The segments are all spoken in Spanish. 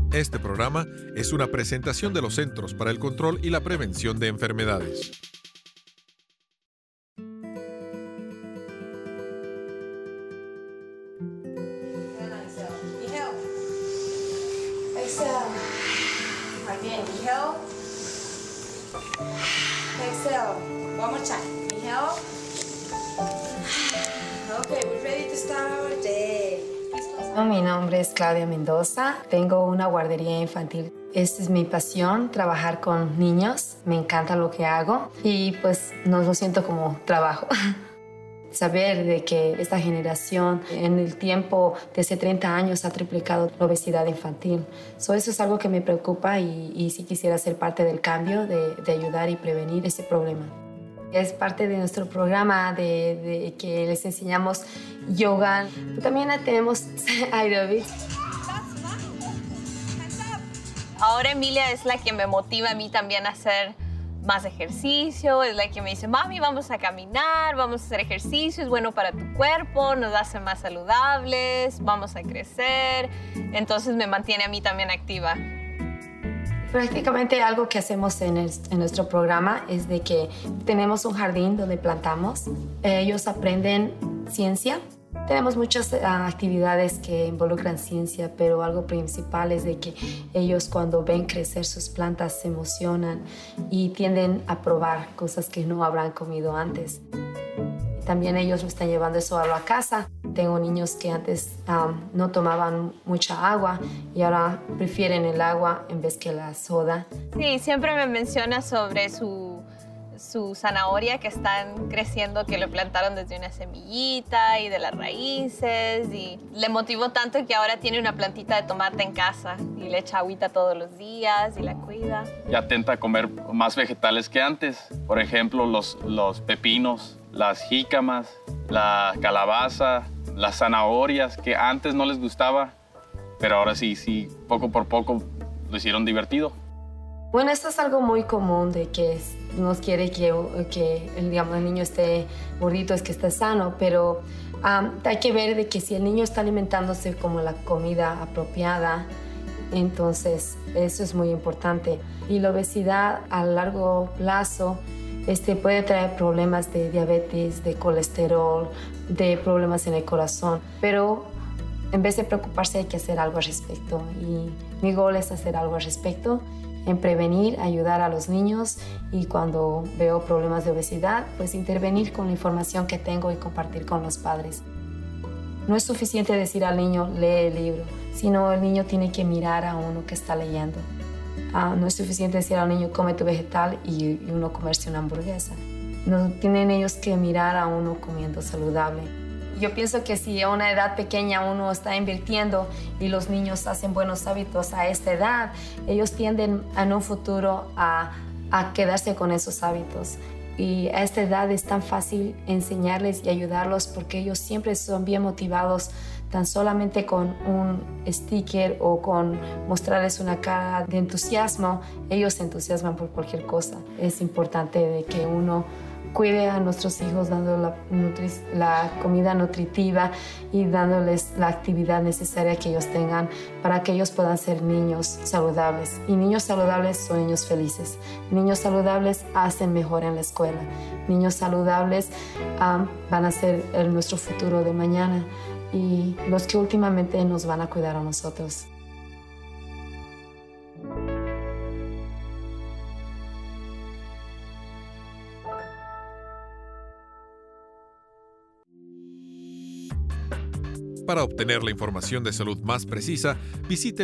Este programa es una presentación de los Centros para el Control y la Prevención de Enfermedades. Exhale. Again, inhale. Exhale. One more time. Inhale. Okay, we're ready to start our day. Mi nombre es Claudia Mendoza. Tengo una guardería infantil. Esta es mi pasión, trabajar con niños. Me encanta lo que hago y pues no lo siento como trabajo. Saber de que esta generación en el tiempo de hace 30 años ha triplicado la obesidad infantil. Eso es algo que me preocupa y sí quisiera ser parte del cambio, de ayudar y prevenir ese problema. Es parte de nuestro programa de que les enseñamos yoga. También tenemos aerobics. Ahora Emilia es la que me motiva a mí también a hacer más ejercicio, es la que me dice, mami, vamos a caminar, vamos a hacer ejercicio, es bueno para tu cuerpo, nos hace más saludables, vamos a crecer. Entonces me mantiene a mí también activa. Prácticamente algo que hacemos en nuestro programa es de que tenemos un jardín donde plantamos. Ellos aprenden ciencia. Tenemos muchas actividades que involucran ciencia, pero algo principal es de que ellos cuando ven crecer sus plantas se emocionan y tienden a probar cosas que no habrán comido antes. También ellos lo están llevando eso a la casa. Tengo niños que antes no tomaban mucha agua y ahora prefieren el agua en vez que la soda. Sí, siempre me menciona sobre su zanahoria que están creciendo, que lo plantaron desde una semillita y de las raíces. Y le motivó tanto que ahora tiene una plantita de tomate en casa y le echa agüita todos los días y la cuida. Ya intenta comer más vegetales que antes. Por ejemplo, los pepinos, las jícamas, la calabaza, las zanahorias, que antes no les gustaba, pero ahora sí, poco por poco lo hicieron divertido. Bueno, esto es algo muy común de que nos quiere que digamos, el niño esté gordito, es que esté sano, pero hay que ver de que si el niño está alimentándose como la comida apropiada, entonces eso es muy importante. Y la obesidad a largo plazo puede traer problemas de diabetes, de colesterol, de problemas en el corazón, pero en vez de preocuparse hay que hacer algo al respecto y mi gol es hacer algo al respecto, en prevenir, ayudar a los niños y cuando veo problemas de obesidad, pues intervenir con la información que tengo y compartir con los padres. No es suficiente decir al niño, lee el libro, sino el niño tiene que mirar a uno que está leyendo. No es suficiente decir al niño, come tu vegetal y uno comerse una hamburguesa. No tienen ellos que mirar a uno comiendo saludable. Yo pienso que si a una edad pequeña uno está invirtiendo y los niños hacen buenos hábitos a esta edad, ellos tienden en un futuro a quedarse con esos hábitos. Y a esta edad es tan fácil enseñarles y ayudarlos porque ellos siempre son bien motivados tan solamente con un sticker o con mostrarles una cara de entusiasmo. Ellos se entusiasman por cualquier cosa. Es importante de que uno cuide a nuestros hijos dándoles la comida nutritiva y dándoles la actividad necesaria que ellos tengan para que ellos puedan ser niños saludables. Y niños saludables son niños felices. Niños saludables hacen mejor en la escuela. Niños saludables van a ser nuestro futuro de mañana y los que últimamente nos van a cuidar a nosotros. Para obtener la información de salud más precisa, visite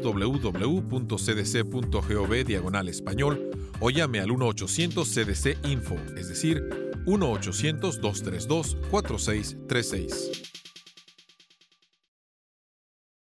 www.cdc.gov/español o llame al 1-800-CDC-INFO, es decir, 1-800-232-4636.